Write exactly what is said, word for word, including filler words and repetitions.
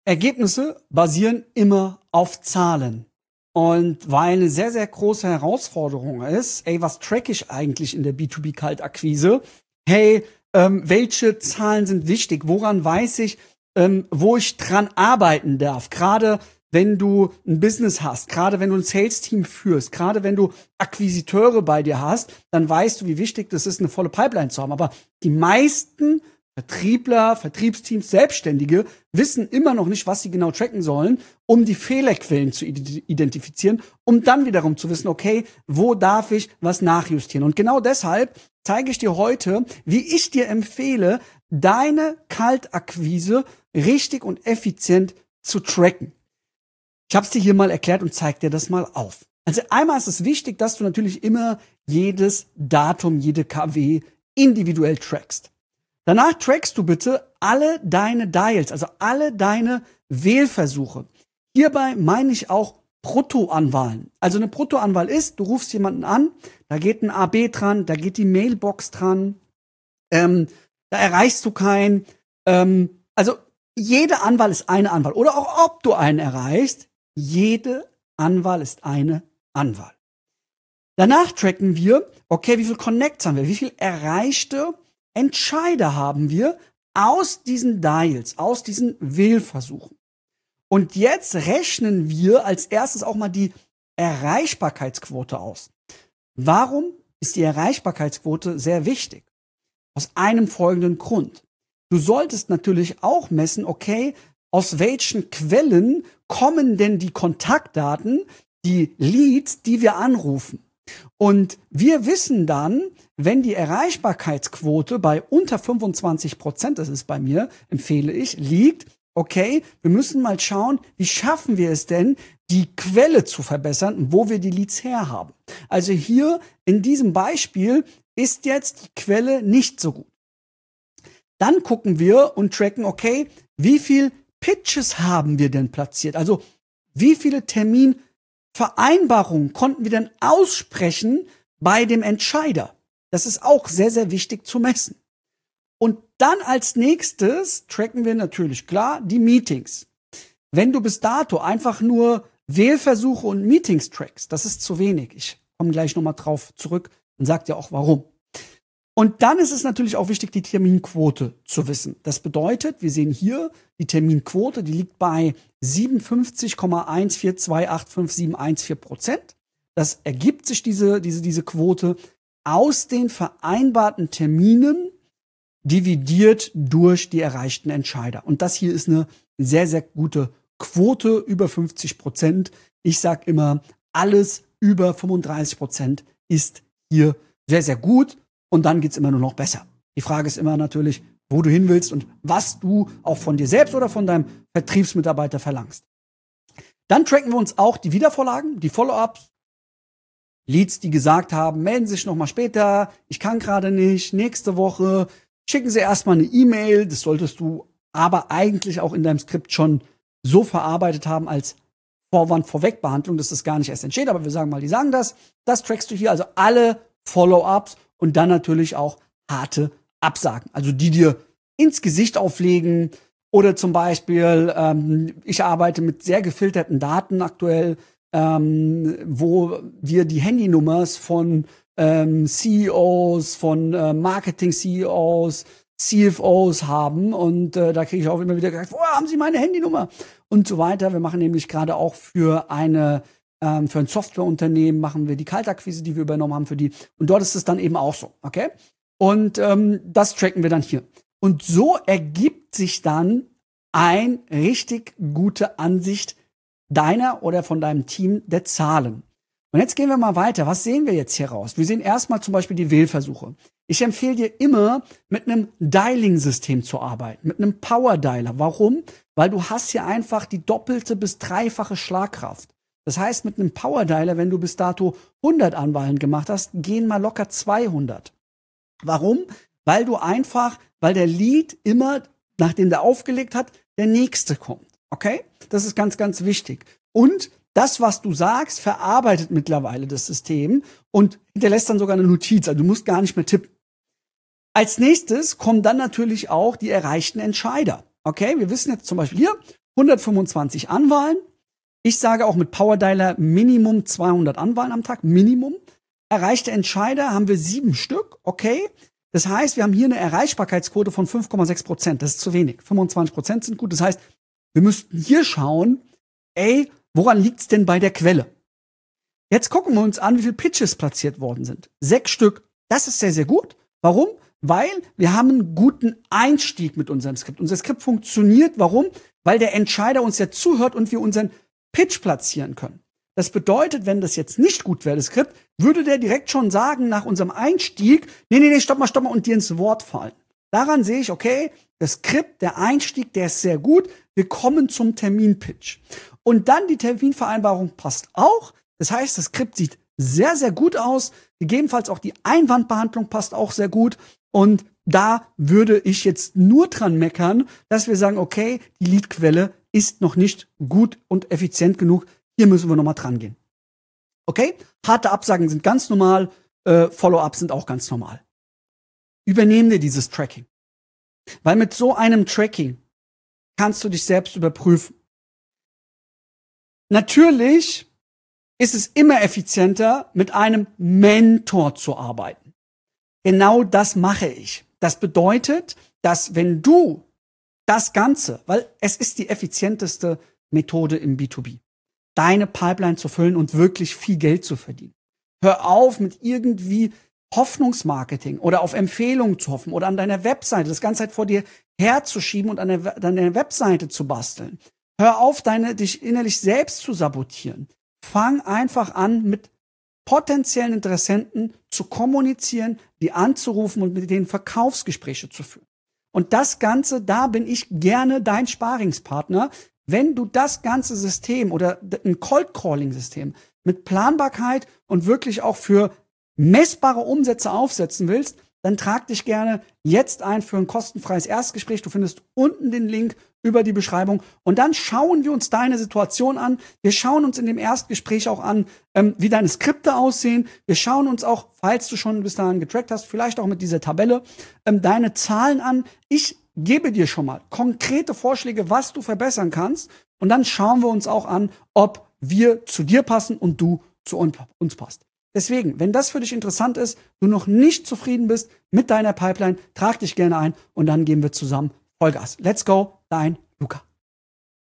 Ergebnisse basieren immer auf Zahlen. Und weil eine sehr, sehr große Herausforderung ist, ey, was track ich eigentlich in der B zwei B-Kaltakquise? Hey, ähm, welche Zahlen sind wichtig? Woran weiß ich, ähm, wo ich dran arbeiten darf? Gerade wenn du ein Business hast, gerade wenn du ein Sales-Team führst, gerade wenn du Akquisiteure bei dir hast, dann weißt du, wie wichtig das ist, eine volle Pipeline zu haben. Aber die meisten Vertriebler, Vertriebsteams, Selbstständige wissen immer noch nicht, was sie genau tracken sollen, um die Fehlerquellen zu identifizieren, um dann wiederum zu wissen, okay, wo darf ich was nachjustieren? Und genau deshalb zeige ich dir heute, wie ich dir empfehle, deine Kaltakquise richtig und effizient zu tracken. Ich habe es dir hier mal erklärt und zeige dir das mal auf. Also einmal ist es wichtig, dass du natürlich immer jedes Datum, jede K W individuell trackst. Danach trackst du bitte alle deine Dials, also alle deine Wählversuche. Hierbei meine ich auch Bruttoanwahlen. Also eine Bruttoanwahl ist, du rufst jemanden an, da geht ein A B dran, da geht die Mailbox dran, ähm, da erreichst du keinen. Ähm, also jede Anwahl ist eine Anwahl. Oder auch ob du einen erreichst, jede Anwahl ist eine Anwahl. Danach tracken wir, okay, wie viel Connects haben wir, wie viel erreichte Entscheider haben wir aus diesen Dials, aus diesen Wählversuchen. Und jetzt rechnen wir als erstes auch mal die Erreichbarkeitsquote aus. Warum ist die Erreichbarkeitsquote sehr wichtig? Aus einem folgenden Grund. Du solltest natürlich auch messen, okay, aus welchen Quellen kommen denn die Kontaktdaten, die Leads, die wir anrufen? Und wir wissen dann, wenn die Erreichbarkeitsquote bei unter fünfundzwanzig Prozent, das ist bei mir, empfehle ich, liegt, okay, wir müssen mal schauen, wie schaffen wir es denn, die Quelle zu verbessern, wo wir die Leads herhaben. Also hier in diesem Beispiel ist jetzt die Quelle nicht so gut. Dann gucken wir und tracken, okay, wie viel Pitches haben wir denn platziert? Also wie viele Terminvereinbarungen konnten wir denn aussprechen bei dem Entscheider? Das ist auch sehr, sehr wichtig zu messen. Und dann als nächstes tracken wir natürlich klar die Meetings. Wenn du bis dato einfach nur Wählversuche und Meetings trackst, das ist zu wenig. Ich komme gleich nochmal drauf zurück und sage dir auch warum. Und dann ist es natürlich auch wichtig, die Terminquote zu wissen. Das bedeutet, wir sehen hier die Terminquote, die liegt bei siebenundfünfzig Komma eins vier zwei acht fünf sieben eins vier Prozent. Das ergibt sich diese, diese, diese Quote aus den vereinbarten Terminen dividiert durch die erreichten Entscheider. Und das hier ist eine sehr, sehr gute Quote, über fünfzig Prozent. Ich sag immer, alles über fünfunddreißig Prozent ist hier sehr, sehr gut. Und dann geht's immer nur noch besser. Die Frage ist immer natürlich, wo du hin willst und was du auch von dir selbst oder von deinem Vertriebsmitarbeiter verlangst. Dann tracken wir uns auch die Wiedervorlagen, die Follow-ups, Leads, die gesagt haben, melden sich noch mal später, ich kann gerade nicht, nächste Woche, schicken Sie erstmal eine E-Mail, das solltest du aber eigentlich auch in deinem Skript schon so verarbeitet haben als Vorwand-Vorweg-Behandlung, dass das gar nicht erst entsteht, aber wir sagen mal, die sagen das, das trackst du hier, also alle Follow-ups und dann natürlich auch harte Absagen, also die dir ins Gesicht auflegen oder zum Beispiel, ähm, ich arbeite mit sehr gefilterten Daten aktuell, ähm, wo wir die Handynummers von ähm, C E Os, von äh, Marketing-C E Os, C F Os haben und äh, da kriege ich auch immer wieder gesagt, woher haben Sie meine Handynummer? Und so weiter. Wir machen nämlich gerade auch für eine ähm, für ein Softwareunternehmen machen wir die Kaltakquise, die wir übernommen haben für die. Und dort ist es dann eben auch so, okay? Und ähm, das tracken wir dann hier. Und so ergibt sich dann eine richtig gute Ansicht deiner oder von deinem Team der Zahlen. Und jetzt gehen wir mal weiter. Was sehen wir jetzt hier raus? Wir sehen erstmal zum Beispiel die Wählversuche. Ich empfehle dir immer, mit einem Dialing-System zu arbeiten, mit einem Power-Dialer. Warum? Weil du hast hier einfach die doppelte bis dreifache Schlagkraft. Das heißt, mit einem Power-Dialer, wenn du bis dato hundert Anwahlen gemacht hast, gehen mal locker zweihundert. Warum? Weil du einfach, weil der Lead immer, nachdem der aufgelegt hat, der nächste kommt. Okay? Das ist ganz, ganz wichtig. Und das, was du sagst, verarbeitet mittlerweile das System und hinterlässt dann sogar eine Notiz. Also du musst gar nicht mehr tippen. Als nächstes kommen dann natürlich auch die erreichten Entscheider. Okay, wir wissen jetzt zum Beispiel hier, hundertfünfundzwanzig Anwahlen. Ich sage auch mit PowerDialer Minimum zweihundert Anwahlen am Tag, Minimum. Erreichte Entscheider haben wir sieben Stück, okay. Das heißt, wir haben hier eine Erreichbarkeitsquote von fünf Komma sechs Prozent. Das ist zu wenig. fünfundzwanzig Prozent sind gut. Das heißt, wir müssten hier schauen, ey, woran liegt's denn bei der Quelle? Jetzt gucken wir uns an, wie viele Pitches platziert worden sind. Sechs Stück. Das ist sehr, sehr gut. Warum? Weil wir haben einen guten Einstieg mit unserem Skript. Unser Skript funktioniert. Warum? Weil der Entscheider uns ja zuhört und wir unseren Pitch platzieren können. Das bedeutet, wenn das jetzt nicht gut wäre, das Skript, würde der direkt schon sagen, nach unserem Einstieg, nee, nee, nee, stopp mal, stopp mal, und dir ins Wort fallen. Daran sehe ich, okay, das Skript, der Einstieg, der ist sehr gut. Wir kommen zum Terminpitch. Und dann die Terminvereinbarung passt auch. Das heißt, das Skript sieht sehr, sehr gut aus. Gegebenenfalls auch die Einwandbehandlung passt auch sehr gut. Und da würde ich jetzt nur dran meckern, dass wir sagen, okay, die Leadquelle ist noch nicht gut und effizient genug. Hier müssen wir noch mal dran gehen. Okay? Harte Absagen sind ganz normal. Äh, Follow-ups sind auch ganz normal. Übernehmen wir dieses Tracking. Weil mit so einem Tracking kannst du dich selbst überprüfen. Natürlich ist es immer effizienter, mit einem Mentor zu arbeiten. Genau das mache ich. Das bedeutet, dass wenn du das Ganze, weil es ist die effizienteste Methode im B zwei B, deine Pipeline zu füllen und wirklich viel Geld zu verdienen. Hör auf mit irgendwie Hoffnungsmarketing oder auf Empfehlungen zu hoffen oder an deiner Webseite das ganze Zeit vor dir herzuschieben und an der, an der Webseite zu basteln. Hör auf, deine, dich innerlich selbst zu sabotieren. Fang einfach an, mit potenziellen Interessenten zu kommunizieren, die anzurufen und mit denen Verkaufsgespräche zu führen. Und das Ganze, da bin ich gerne dein Sparingspartner. Wenn du das ganze System oder ein Cold-Calling-System mit Planbarkeit und wirklich auch für messbare Umsätze aufsetzen willst, dann trag dich gerne jetzt ein für ein kostenfreies Erstgespräch. Du findest unten den Link über die Beschreibung. Und dann schauen wir uns deine Situation an. Wir schauen uns in dem Erstgespräch auch an, ähm, wie deine Skripte aussehen. Wir schauen uns auch, falls du schon bis dahin getrackt hast, vielleicht auch mit dieser Tabelle, ähm, deine Zahlen an. Ich gebe dir schon mal konkrete Vorschläge, was du verbessern kannst. Und dann schauen wir uns auch an, ob wir zu dir passen und du zu uns passt. Deswegen, wenn das für dich interessant ist, du noch nicht zufrieden bist mit deiner Pipeline, trag dich gerne ein und dann gehen wir zusammen Vollgas. Let's go, dein Luca.